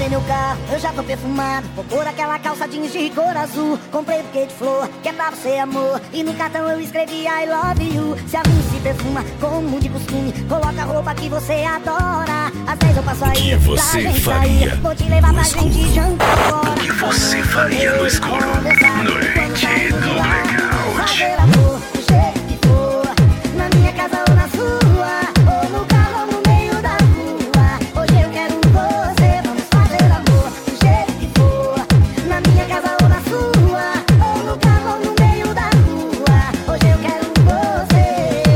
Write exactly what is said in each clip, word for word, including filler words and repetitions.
lavei meu carro, eu já tô perfumado. Vou pôr aquela calça jeans de cor azul. Comprei buquê de flor, que é pra você, amor. E no cartão eu escrevi I love you. Se a mim se perfuma como de costume, coloca a roupa que você adora. Às vezes eu passo aí, o que você pra gente faria sair. Vou te levar no pra escuro? gente jantar fora. O que você faria no escuro? Noite do Blackout. Fazer amor do jeito que for, na minha casa ou na sua, ou no carro ou no meio da rua. Hoje eu quero você, vamos fazer amor do jeito que for, na minha casa ou na sua, ou no carro ou no meio da rua. Hoje eu quero você.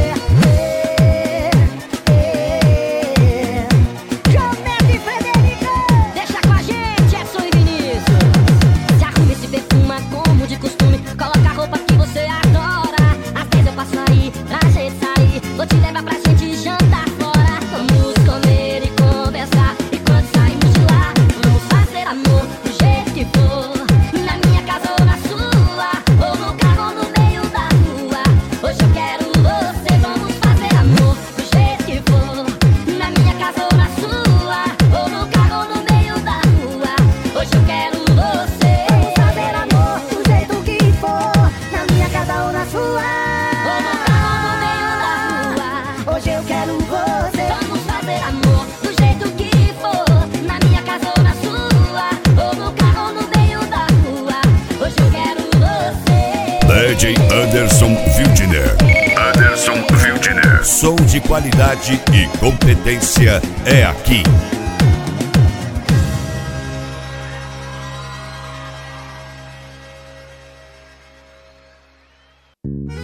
Jomete e Frederico, Deixa com a gente, Edson e Vinícius. Se arrume e se perfuma como de costume, coloca a roupa que você adora. Às vezes eu passo aí pra gente sair, vou te levar pra gente jantar fora. Vamos comer e conversar, e quando saímos de lá, vamos fazer amor do jeito que for, na minha casa ou na sua, ou no carro ou no meio da rua. Hoje eu quero você, vamos fazer amor do jeito que for, na minha casa ou na sua, ou no carro ou no meio da rua. Hoje eu quero você. vamos fazer amor do jeito que for, na minha casa ou na sua, Ou no carro ou no meio da rua. hoje eu quero você. Vamos fazer amor do jeito que for, na minha casa ou na sua, ou no carro ou no meio da rua. Hoje eu quero você. D J Anderson Wildner. Anderson Wildner. Som de qualidade e competência é aqui.